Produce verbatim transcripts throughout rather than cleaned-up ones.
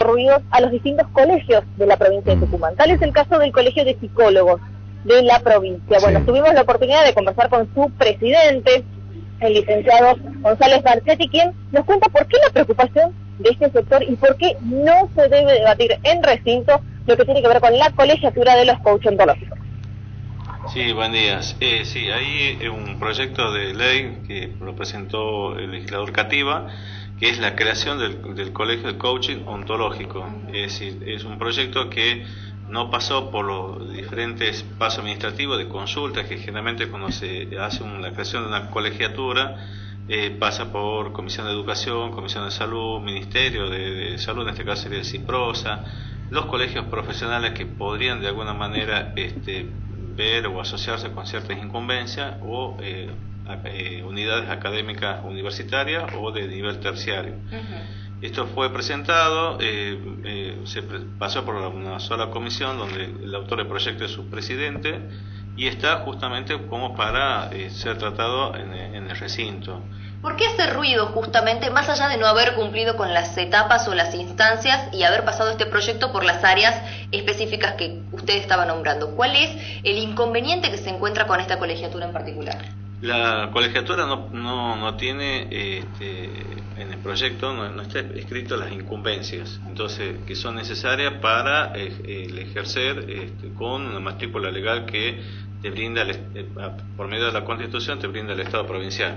concurridos a los distintos colegios de la provincia de Tucumán. Tal es el caso del Colegio de Psicólogos de la provincia. Bueno, Sí. tuvimos la oportunidad de conversar con su presidente, el licenciado González Marchetti, quien nos cuenta por qué la preocupación de este sector y por qué no se debe debatir en recinto lo que tiene que ver con la colegiatura de los coaches ontológicos. Sí, buen día. Eh, sí, hay un proyecto de ley que lo presentó el legislador Cativa, que es la creación del, del Colegio de Coaching Ontológico. Es decir, es un proyecto que no pasó por los diferentes pasos administrativos de consulta, que generalmente cuando se hace una, la creación de una colegiatura, eh, pasa por Comisión de Educación, Comisión de Salud, Ministerio de, de Salud, en este caso sería el CIPROSA, los colegios profesionales que podrían de alguna manera este, ver o asociarse con ciertas incumbencias o eh, eh, unidades académicas universitarias o de nivel terciario. Uh-huh. Esto fue presentado, eh, eh, se pre pasó por una sola comisión donde el autor del proyecto es su presidente y está justamente como para eh, ser tratado en, en el recinto. ¿Por qué ese ruido justamente, más allá de no haber cumplido con las etapas o las instancias y haber pasado este proyecto por las áreas específicas que usted estaba nombrando? ¿Cuál es el inconveniente que se encuentra con esta colegiatura en particular? La colegiatura no, no, no tiene, este, en el proyecto no, no está escrito las incumbencias, entonces que son necesarias para eh, el ejercer este, con una matrícula legal que te brinda, el, eh, por medio de la Constitución, te brinda el Estado provincial.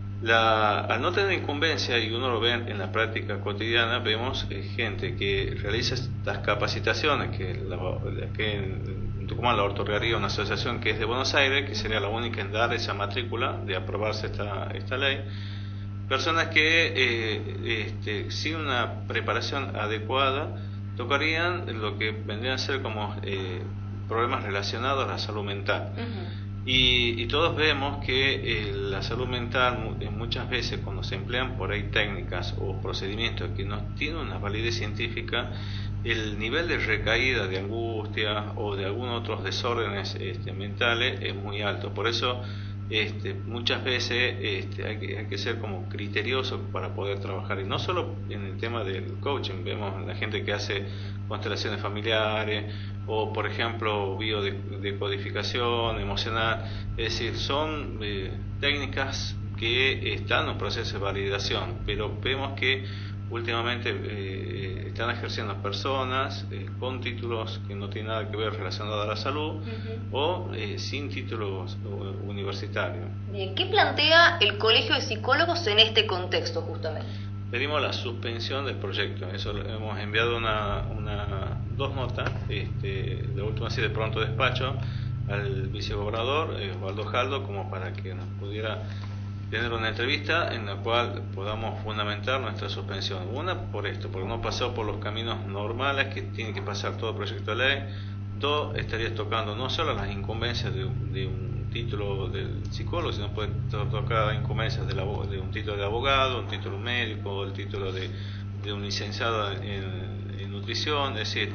La, al no tener incumbencia, y uno lo ve en la práctica cotidiana, vemos eh, gente que realiza estas capacitaciones, que, la, que en, en Tucumán la otorgaría una asociación que es de Buenos Aires, que sería la única en dar esa matrícula de aprobarse esta, esta ley. Personas que eh, este, sin una preparación adecuada tocarían lo que vendrían a ser como eh, problemas relacionados a la salud mental. Uh-huh. Y, y todos vemos que eh, la salud mental eh, muchas veces cuando se emplean por ahí técnicas o procedimientos que no tienen una validez científica, el nivel de recaída de angustia o de algunos otros desórdenes este, mentales es muy alto. Por eso este, muchas veces este, hay, que, hay que ser como criterioso para poder trabajar, y no solo en el tema del coaching, vemos la gente que hace constelaciones familiares o por ejemplo biodecodificación emocional, es decir, son eh, técnicas que están en proceso de validación, pero vemos que últimamente eh, están ejerciendo personas eh, con títulos que no tienen nada que ver relacionados a la salud. Uh-huh. O eh, sin títulos universitarios. Bien, ¿qué plantea el Colegio de Psicólogos en este contexto justamente? Pedimos la suspensión del proyecto. Eso hemos enviado una, una dos notas, este, de última así de pronto despacho, al vicegobernador eh, Osvaldo Jaldo, como para que nos pudiera tener una entrevista en la cual podamos fundamentar nuestra suspensión. Una, por esto, porque no pasó por los caminos normales que tiene que pasar todo proyecto de ley. Dos, estarías tocando no solo las incumbencias de, de un título del psicólogo, sino puede tocar incumbencias de, la, de un título de abogado, un título médico, el título de, de un licenciado en, en nutrición. Es decir,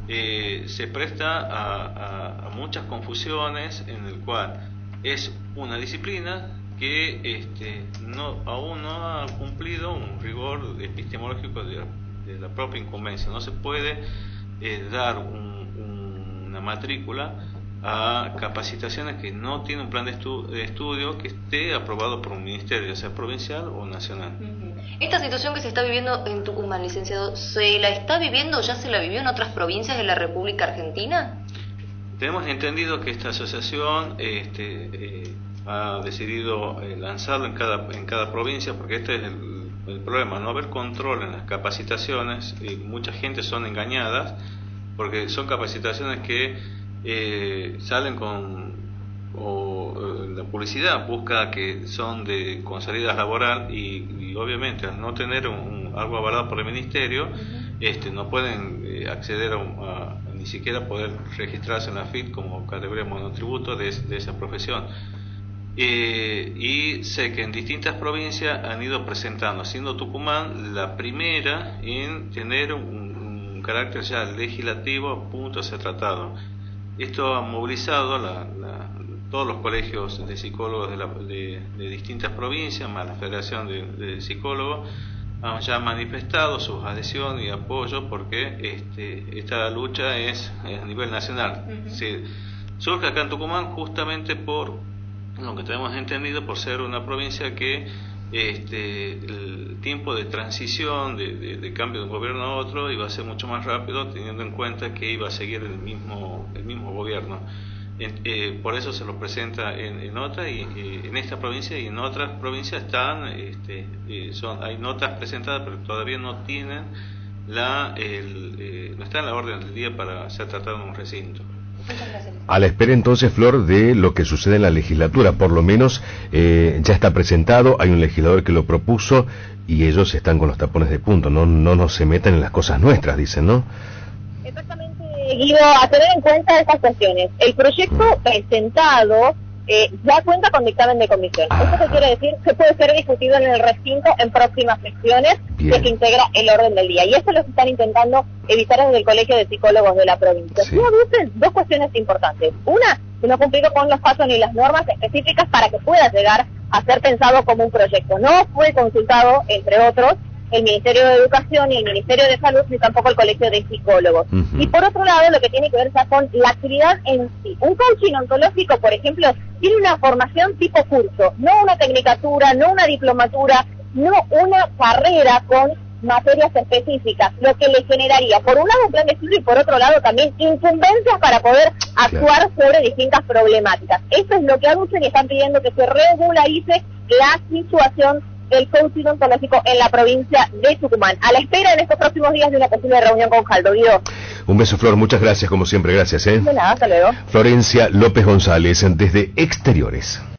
eh, se presta a, a, a muchas confusiones, en el cual es una disciplina que este, no, aún no ha cumplido un rigor epistemológico de, de la propia incumbencia. No se puede eh, dar un, un, una matrícula a capacitaciones que no tienen un plan de, estu de estudio que esté aprobado por un ministerio, ya sea provincial o nacional. Uh-huh. Esta situación que se está viviendo en Tucumán, licenciado, ¿se la está viviendo, ya se la vivió en otras provincias de la República Argentina? Tenemos entendido que esta asociación este, eh, ha decidido eh, lanzarlo en cada, en cada provincia, porque este es el, el problema, no haber control en las capacitaciones, y mucha gente son engañadas, porque son capacitaciones que eh, salen con, o eh, la publicidad busca que son de con salida laboral, y, y obviamente al no tener un, un, algo avalado por el ministerio, uh-huh. este, no pueden eh, acceder a, un, a ni siquiera poder registrarse en la F I T como categoría monotributo de, de esa profesión. Eh, y sé que en distintas provincias han ido presentando, siendo Tucumán la primera en tener un, un carácter ya legislativo a punto de ser tratado. Esto ha movilizado la, la, todos los colegios de psicólogos de, la, de, de distintas provincias, más la Federación de, de Psicólogos, han ya manifestado sus adhesión y apoyo porque este, esta lucha es a nivel nacional. Uh-huh. Se, surge acá en Tucumán justamente por lo que tenemos entendido, por ser una provincia que este, el tiempo de transición, de, de, de cambio de un gobierno a otro, iba a ser mucho más rápido, teniendo en cuenta que iba a seguir el mismo, el mismo gobierno. En, eh, por eso se lo presenta en, en otra y eh, en esta provincia y en otras provincias están, este, eh, son, hay notas presentadas, pero todavía no tienen la, el, eh, no está en la orden del día para ser tratado en un recinto. A la espera entonces, Flor, de lo que sucede en la legislatura, por lo menos eh, ya está presentado, hay un legislador que lo propuso y ellos están con los tapones de punto, no, no, no se metan en las cosas nuestras, dicen, ¿no? Exactamente, Guido, a tener en cuenta estas cuestiones. El proyecto presentado eh, ya cuenta con dictamen de comisión. Ah. ¿Esto qué quiere decir? Que puede ser discutido en el recinto en próximas sesiones que se integra el orden del día. Y esto lo que están intentando evitar desde el Colegio de Psicólogos de la provincia. Sí. Y aducen dos cuestiones importantes. Una, que no ha cumplido con los pasos ni las normas específicas para que pueda llegar a ser pensado como un proyecto. No fue consultado, entre otros, el Ministerio de Educación y el Ministerio de Salud, ni tampoco el Colegio de Psicólogos. Uh-huh. Y por otro lado, lo que tiene que ver ya con la actividad en sí. Un coaching ontológico, por ejemplo, tiene una formación tipo curso, no una tecnicatura, no una diplomatura, no una carrera con materias específicas, lo que le generaría, por un lado, un plan de estudio y por otro lado también incumbencias para poder actuar sobre distintas problemáticas. Eso es lo que anuncian y están pidiendo que se regularice la situación del coaching ontológico en la provincia de Tucumán. A la espera en estos próximos días de una posible reunión con Jaldo. Guido. Un beso, Flor, muchas gracias, como siempre, gracias. ¿eh? De nada, hasta luego. Florencia López González, desde Exteriores.